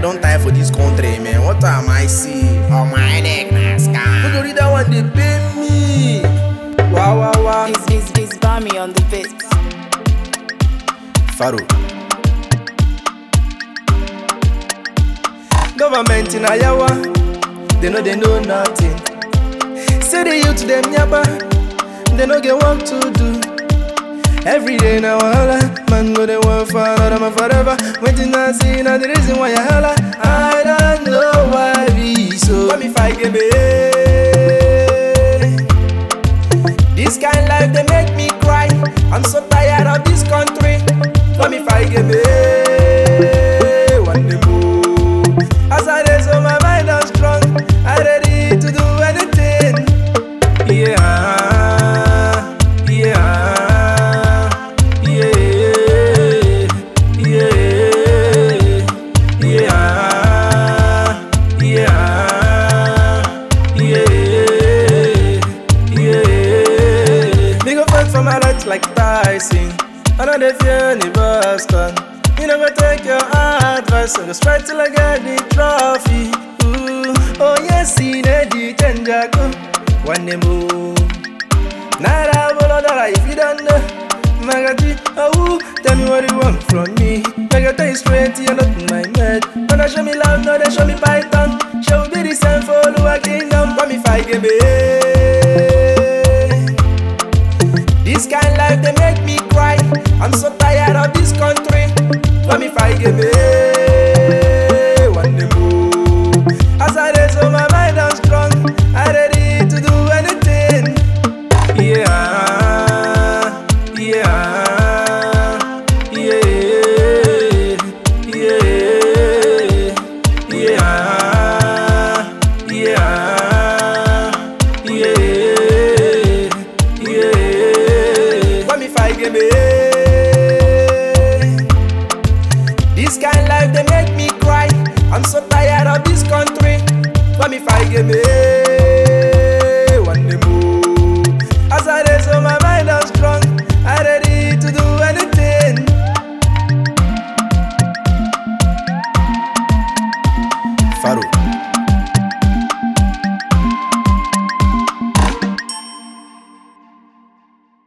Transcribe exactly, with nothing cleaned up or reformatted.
don't tire for this country, man. What am I see? Oh my neck, nah, scam. Who go read that one? They pay me. Wow, wow, wow. It's, it's, it's Bami on the beat. Pharaoh. Government in Ayawa, they know they know nothing. Say the youth them yaba, they no get work to do. Every day now holla, man go they work for another man forever. Waiting and see now the reason why I holla. I don't know why be so. Let me fight game. This kind life they make me cry. I'm so tired of this country. Let me fight game. One day more. As I raise on my mind I'm strong. I'm ready to do anything. Yeah, yeah. Like Tyson, I know they fear any Boston. You never take your advice, so go straight till I get the trophy. Ooh, oh yes, see the Tenjaku. One day move. Nada bolodara if you don't know. Magati, oh, tell me what you want from me. Make you tell you straight, you're not my mate. When I show me love, no, they show me python. Show me the same for the kingdom. Let me fight game. This kind life they make me cry. I'm so tired of this country. Let me fight game. One day more. As I raise on my mind I'm strong. I'm ready to do anything. Yeah, yeah, yeah, yeah, yeah, yeah, yeah. This kind life they make me cry. I'm so tired of this country. Let me fight game.